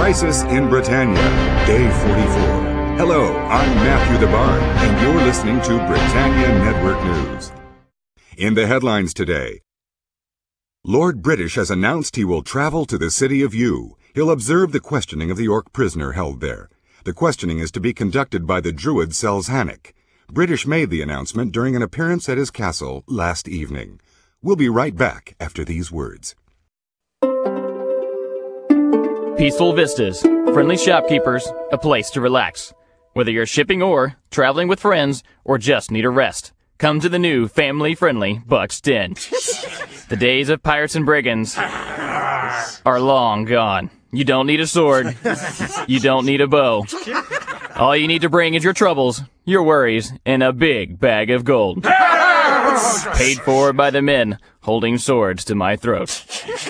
Crisis in Britannia, Day 44. Hello, I'm Matthew the Bard, and you're listening to Britannia Network News. In the headlines today, Lord British has announced he will travel to the city of Yu. He'll observe the questioning of the York prisoner held there. The questioning is to be conducted by the Druid Selzhannick. British made the announcement during an appearance at his castle last evening. We'll be right back after these words. Peaceful vistas, friendly shopkeepers, a place to relax. Whether you're shipping ore, traveling with friends, or just need a rest, come to the new family-friendly Buck's Den. The days of pirates and brigands are long gone. You don't need a sword. You don't need a bow. All you need to bring is your troubles, your worries, and a big bag of gold. Paid for by the men holding swords to my throat.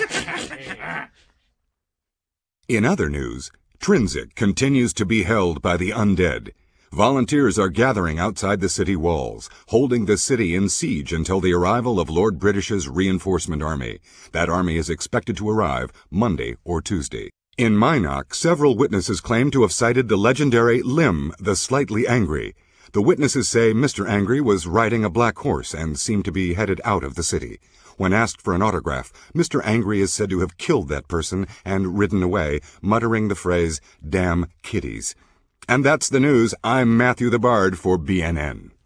In other news, Trinsic continues to be held by the undead. Volunteers are gathering outside the city walls, holding the city in siege until the arrival of Lord British's reinforcement army. That army is expected to arrive Monday or Tuesday. In Minok, several witnesses claim to have sighted the legendary Lim, the Slightly Angry. The witnesses say Mr. Angry was riding a black horse and seemed to be headed out of the city. When asked for an autograph, Mr. Angry is said to have killed that person and ridden away, muttering the phrase, "Damn kitties." And that's the news. I'm Matthew the Bard for BNN.